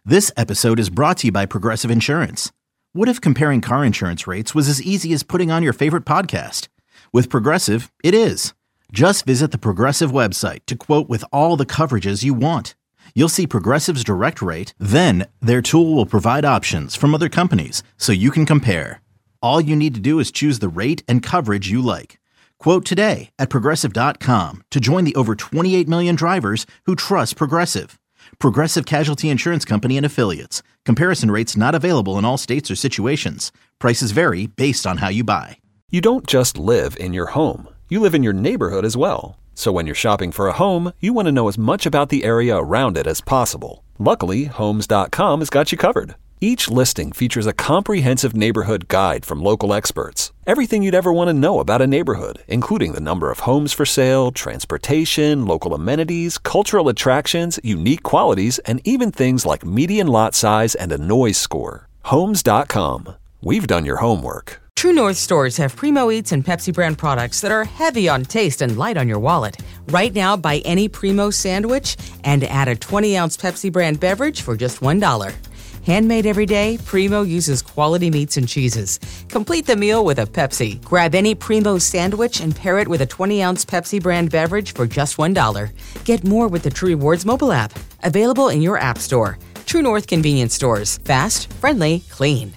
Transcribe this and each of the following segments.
This episode is brought to you by Progressive Insurance. What if comparing car insurance rates was as easy as putting on your favorite podcast? With Progressive, it is. Just visit the Progressive website to quote with all the coverages you want. You'll see Progressive's direct rate, then their tool will provide options from other companies so you can compare. All you need to do is choose the rate and coverage you like. Quote today at Progressive.com to join the over 28 million drivers who trust Progressive. Progressive Casualty Insurance Company and Affiliates. Comparison rates not available in all states or situations. Prices vary based on how you buy. You don't just live in your home. You live in your neighborhood as well. So when you're shopping for a home, you want to know as much about the area around it as possible. Luckily, Homes.com has got you covered. Each listing features a comprehensive neighborhood guide from local experts. Everything you'd ever want to know about a neighborhood, including the number of homes for sale, transportation, local amenities, cultural attractions, unique qualities, and even things like median lot size and a noise score. Homes.com. We've done your homework. True North stores have Primo Eats and Pepsi brand products that are heavy on taste and light on your wallet. Right now, buy any Primo sandwich and add a 20-ounce Pepsi brand beverage for just $1. Handmade every day, Primo uses quality meats and cheeses. Complete the meal with a Pepsi. Grab any Primo sandwich and pair it with a 20-ounce Pepsi brand beverage for just $1. Get more with the True Rewards mobile app. Available in your app store. True North convenience stores. Fast, friendly, clean.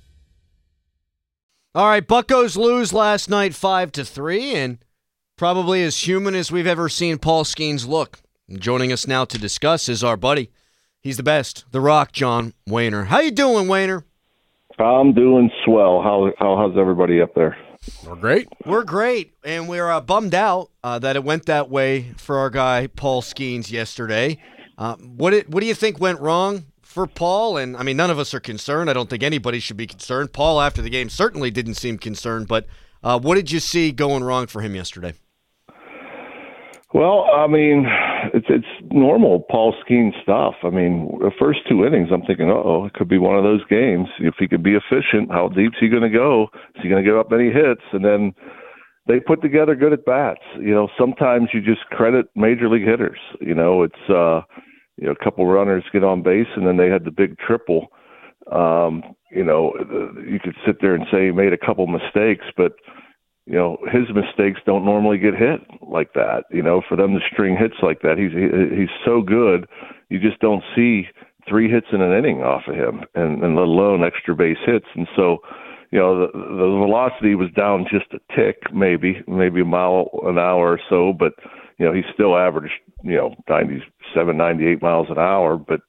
All right, Buccos lose last night 5-3, and probably as human as we've ever seen Paul Skeens look. And joining us now to discuss is our buddy. He's the best, The Rock, John Wehner. How you doing, Wehner? I'm doing swell. How's everybody up there? We're great. We're great, and we're bummed out that it went that way for our guy Paul Skeens yesterday. What do you think went wrong for Paul? And I mean, none of us are concerned. I don't think anybody should be concerned. Paul, after the game, certainly didn't seem concerned. But what did you see going wrong for him yesterday? Well, I mean, it's normal Paul Skeens stuff. I mean, the first two innings, I'm thinking, it could be one of those games. If he could be efficient, how deep's he going to go? Is he going to give up any hits? And then they put together good at bats. You know, sometimes you just credit major league hitters. You know, it's a couple runners get on base, and then they had the big triple. You could sit there and say he made a couple mistakes, but his mistakes don't normally get hit like that. For them to string hits like that, he's so good. You just don't see 3 hits in an inning off of him, and let alone extra base hits. And so, the velocity was down just a tick, maybe a mile an hour or so, but he still averaged 97, 98 miles an hour. But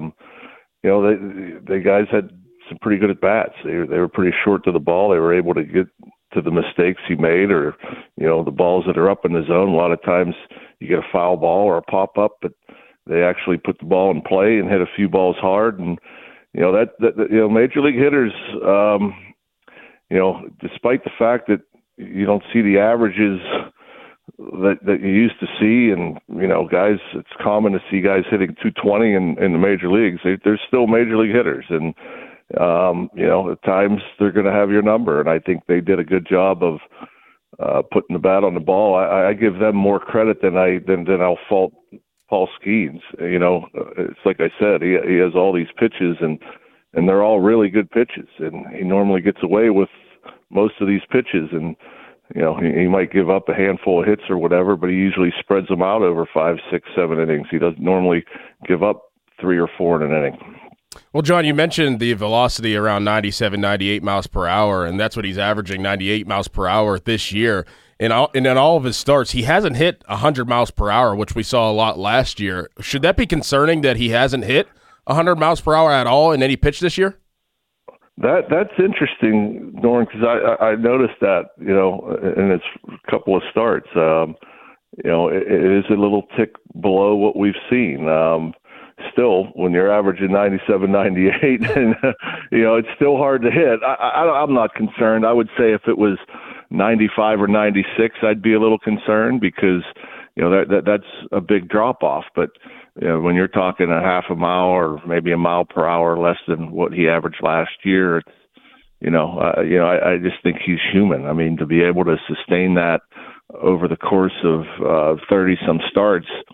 the guys had some pretty good at bats. They were pretty short to the ball. They were able to get to the mistakes he made, or the balls that are up in the zone. A lot of times you get a foul ball or a pop up, but they actually put the ball in play and hit a few balls hard. And major league hitters, despite the fact that you don't see the averages that you used to see, and guys, it's common to see guys hitting 220 in the major leagues. They're still major league hitters, and at times they're going to have your number, and I think they did a good job of putting the bat on the ball. I give them more credit than I'll fault Paul Skeens. It's like I said, he has all these pitches, and they're all really good pitches, and he normally gets away with most of these pitches, and he might give up a handful of hits or whatever, but he usually spreads them out over 5, 6, 7 innings. He doesn't normally give up 3 or 4 in an inning. Well, John, you mentioned the velocity around 97, 98 miles per hour, and that's what he's averaging, 98 miles per hour this year. And in all of his starts, he hasn't hit 100 miles per hour, which we saw a lot last year. Should that be concerning that he hasn't hit 100 miles per hour at all in any pitch this year? That's interesting, Norm, because I noticed that, in his couple of starts. It is a little tick below what we've seen. Still, when you're averaging 97, 98, and it's still hard to hit. I'm not concerned. I would say if it was 95 or 96, I'd be a little concerned because that's a big drop off. But when you're talking a half a mile or maybe a mile per hour less than what he averaged last year, it's, I just think he's human. I mean, to be able to sustain that over the course of 30 some starts.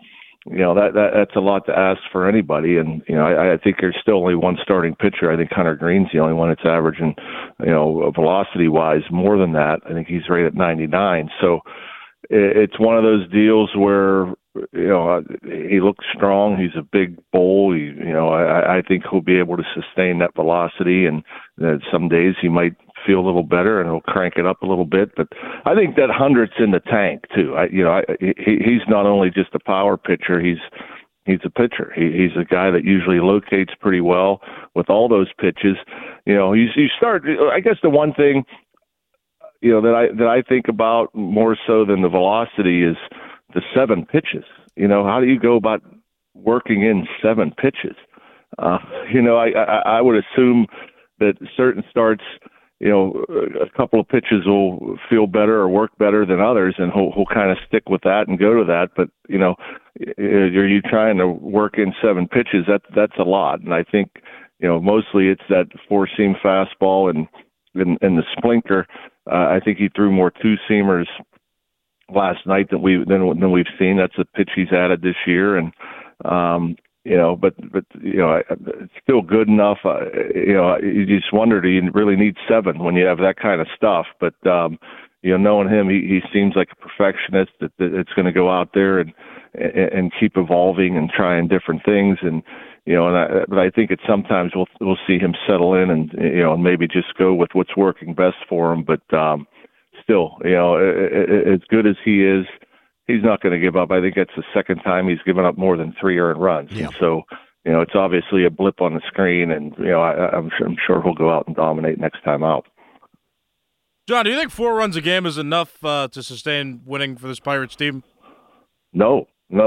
that's a lot to ask for anybody. And, I think there's still only one starting pitcher. I think Hunter Green's the only one that's averaging, velocity-wise more than that. I think he's right at 99. So it's one of those deals where, he looks strong. He's a big bull. I think he'll be able to sustain that velocity, and some days he might feel a little better and he'll crank it up a little bit. But I think that 100's in the tank too. He's not only just a power pitcher. He's a pitcher. He's a guy that usually locates pretty well with all those pitches. You start. I guess the one thing that I think about more so than the velocity is the 7 pitches. How do you go about working in 7 pitches? I would assume that certain starts, a couple of pitches will feel better or work better than others, and he'll kind of stick with that and go to that. But, are you trying to work in 7 pitches? That's a lot. And I think, mostly it's that 4-seam fastball and the splinter. I think he threw more 2-seamers last night than we've seen. That's a pitch he's added this year. And, but it's still good enough. You just wonder, do you really need 7 when you have that kind of stuff? But, knowing him, he seems like a perfectionist that it's going to go out there and keep evolving and trying different things. And, but I think sometimes we'll see him settle in and maybe just go with what's working best for him. But, still, as good as he is, he's not going to give up. I think that's the second time he's given up more than 3 earned runs. Yeah. And so, it's obviously a blip on the screen, and, I'm sure he'll go out and dominate next time out. John, do you think 4 runs a game is enough to sustain winning for this Pirates team? No.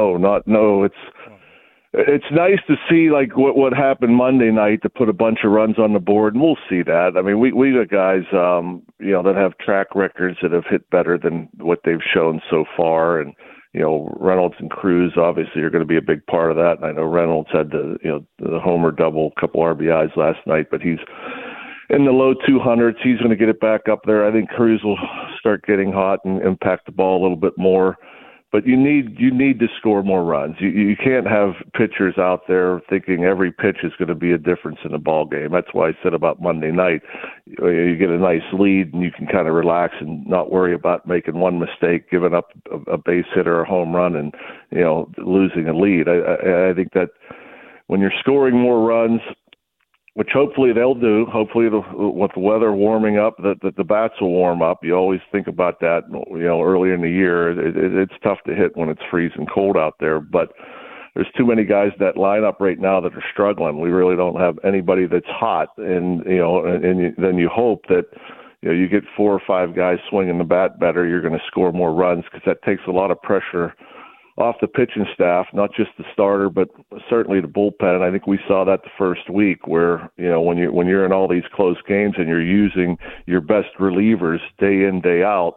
It's nice to see like what happened Monday night to put a bunch of runs on the board, and we'll see that. I mean, we got guys, that have track records that have hit better than what they've shown so far, and Reynolds and Cruz obviously are going to be a big part of that. And I know Reynolds had the homer double, couple RBIs last night, but he's in the low 200s. He's going to get it back up there. I think Cruz will start getting hot and impact the ball a little bit more. But you need to score more runs. You can't have pitchers out there thinking every pitch is going to be a difference in a ball game. That's why I said about Monday night, you get a nice lead and you can kind of relax and not worry about making one mistake, giving up a base hit or a home run, and losing a lead. I think that when you're scoring more runs, which hopefully they'll do. Hopefully, with the weather warming up, the bats will warm up. You always think about that, earlier in the year. It's tough to hit when it's freezing cold out there. But there's too many guys in that lineup right now that are struggling. We really don't have anybody that's hot. And then you hope that you get 4 or 5 guys swinging the bat better. You're going to score more runs, because that takes a lot of pressure off the pitching staff, not just the starter, but certainly the bullpen. I think we saw that the first week, where when you're in all these close games and you're using your best relievers day in, day out,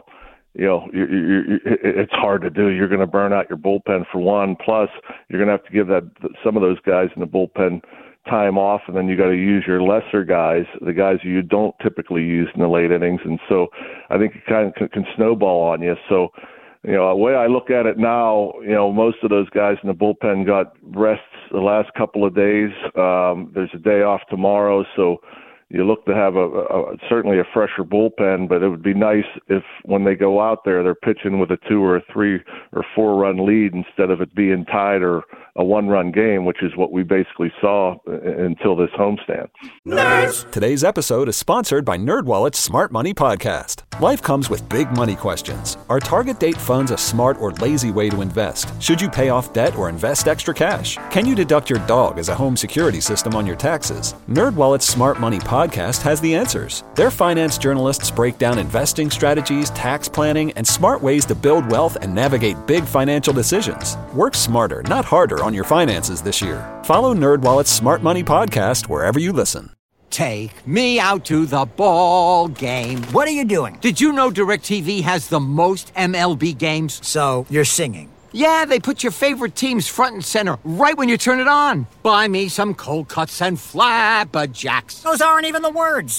it's hard to do. You're going to burn out your bullpen for one. Plus, you're going to have to give some of those guys in the bullpen time off, and then you got to use your lesser guys, the guys you don't typically use in the late innings. And so I think it kind of can snowball on you. So, the way I look at it now, most of those guys in the bullpen got rests the last couple of days. There's a day off tomorrow, so you look to have certainly a fresher bullpen, but it would be nice if when they go out there, they're pitching with a 2 or a 3 or 4 run lead instead of it being tied or a 1-run game, which is what we basically saw until this homestand. Nerds! Today's episode is sponsored by NerdWallet's Smart Money Podcast. Life comes with big money questions. Are target date funds a smart or lazy way to invest? Should you pay off debt or invest extra cash? Can you deduct your dog as a home security system on your taxes? NerdWallet's Smart Money Podcast has the answers. Their finance journalists break down investing strategies, tax planning, and smart ways to build wealth and navigate big financial decisions. Work smarter, not harder, on your finances this year. Follow NerdWallet's Smart Money Podcast wherever you listen. Take me out to the ball game. What are you doing? Did you know DirecTV has the most MLB games? So, you're singing? Yeah, they put your favorite teams front and center right when you turn it on. Buy me some cold cuts and flapjacks. Those aren't even the words.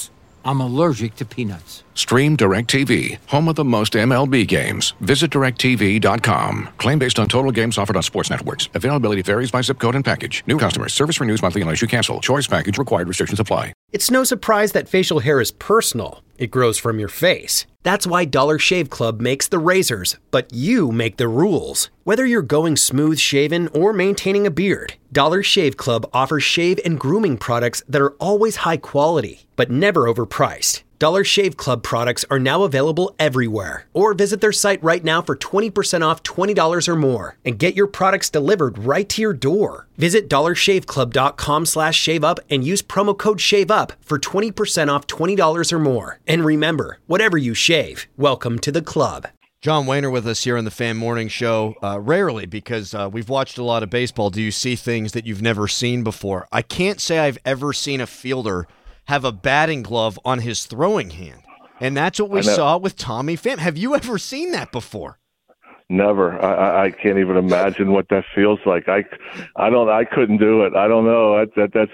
I'm allergic to peanuts. Stream DirecTV, home of the most MLB games. Visit DirecTV.com. Claim based on total games offered on sports networks. Availability varies by zip code and package. New customers. Service renews monthly unless you cancel. Choice package required. Restrictions apply. It's no surprise that facial hair is personal. It grows from your face. That's why Dollar Shave Club makes the razors, but you make the rules. Whether you're going smooth shaven or maintaining a beard, Dollar Shave Club offers shave and grooming products that are always high quality, but never overpriced. Dollar Shave Club products are now available everywhere. Or visit their site right now for 20% off $20 or more and get your products delivered right to your door. Visit dollarshaveclub.com/shaveup and use promo code SHAVEUP for 20% off $20 or more. And remember, whatever you shave, welcome to the club. John Wehner with us here on the Fan Morning Show. Rarely, because we've watched a lot of baseball, do you see things that you've never seen before. I can't say I've ever seen a fielder have a batting glove on his throwing hand. And that's what we saw with Tommy Pham. Have you ever seen that before? Never. I can't even imagine what that feels like. I couldn't do it. I don't know. That's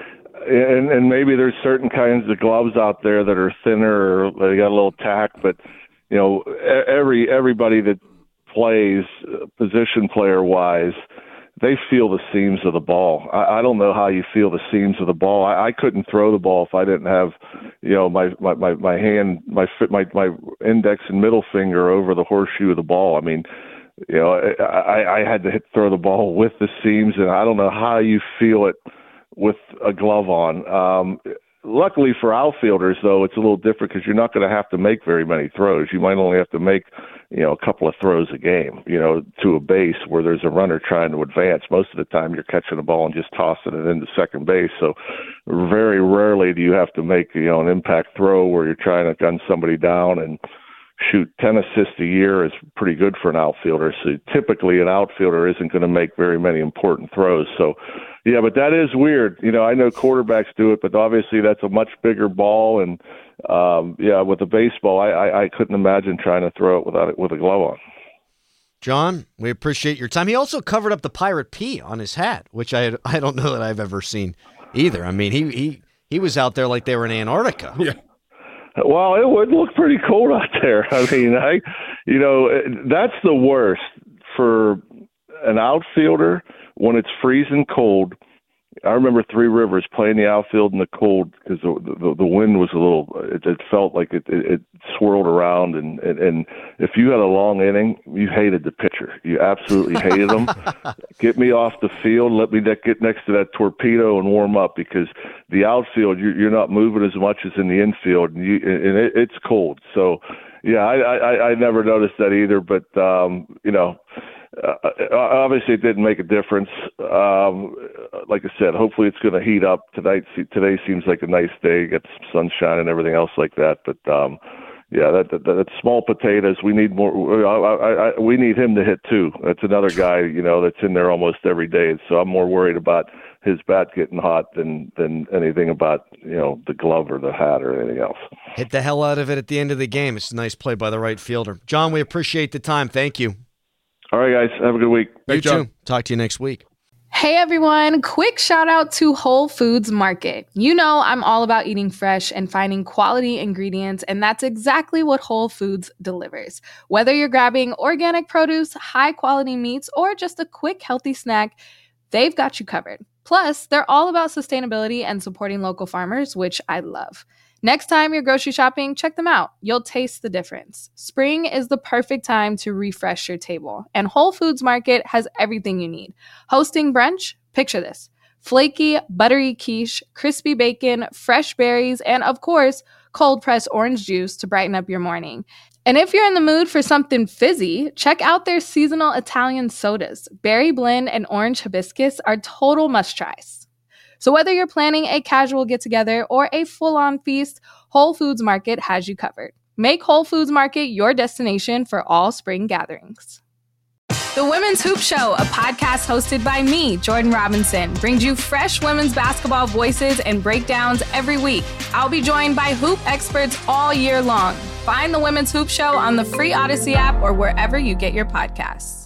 and maybe there's certain kinds of gloves out there that are thinner or they got a little tack, but you know, everybody that plays position player wise, they feel the seams of the ball. I don't know how you feel the seams of the ball. I couldn't throw the ball if I didn't have, you know, my hand, my index and middle finger over the horseshoe of the ball. I mean, you know, I had to throw the ball with the seams, and I don't know how you feel it with a glove on. Luckily for outfielders, though, it's a little different because you're not going to have to make very many throws. You might only have to make, you know, a couple of throws a game, you know, to a base where there's a runner trying to advance. Most of the time you're catching the ball and just tossing it into second base. So very rarely do you have to make, you know, an impact throw where you're trying to gun somebody down. And shoot, 10 assists a year is pretty good for an outfielder. So typically an outfielder isn't going to make very many important throws. So, yeah, but that is weird. You know, I know quarterbacks do it, but obviously that's a much bigger ball. And, with the baseball, I couldn't imagine trying to throw it with a glove on. John, we appreciate your time. He also covered up the Pirate P on his hat, which I don't know that I've ever seen either. I mean, he was out there like they were in Antarctica. Yeah. Well, it would look pretty cold out there. I mean, that's the worst for an outfielder when it's freezing cold. I remember Three Rivers playing the outfield in the cold because the wind was a little. It felt like it swirled around, and if you had a long inning, you hated the pitcher. You absolutely hated him. Get me off the field. Let me get next to that torpedo and warm up, because the outfield you're not moving as much as in the infield, and it's cold. So yeah, I never noticed that either. But obviously it didn't make a difference. Like I said, hopefully it's going to heat up tonight. Today seems like a nice day, get some sunshine and everything else like that. But that's small potatoes. We need more. We need him to hit too. That's another guy, you know, that's in there almost every day. So I'm more worried about his bat getting hot than anything about, you know, the glove or the hat or anything else. Hit the hell out of it at the end of the game. It's a nice play by the right fielder. John, we appreciate the time. Thank you. All right, guys. Have a good week. You too. Talk to you next week. Hey everyone, quick shout out to Whole Foods Market. You know I'm all about eating fresh and finding quality ingredients, and that's exactly what Whole Foods delivers. Whether you're grabbing organic produce, high quality meats, or just a quick healthy snack, they've got you covered. Plus, they're all about sustainability and supporting local farmers, which I love. Next time you're grocery shopping, check them out. You'll taste the difference. Spring is the perfect time to refresh your table, and Whole Foods Market has everything you need. Hosting brunch? Picture this. Flaky, buttery quiche, crispy bacon, fresh berries, and of course, cold-pressed orange juice to brighten up your morning. And if you're in the mood for something fizzy, check out their seasonal Italian sodas. Berry blend and orange hibiscus are total must-tries. So whether you're planning a casual get-together or a full-on feast, Whole Foods Market has you covered. Make Whole Foods Market your destination for all spring gatherings. The Women's Hoop Show, a podcast hosted by me, Jordan Robinson, brings you fresh women's basketball voices and breakdowns every week. I'll be joined by hoop experts all year long. Find The Women's Hoop Show on the free Odyssey app or wherever you get your podcasts.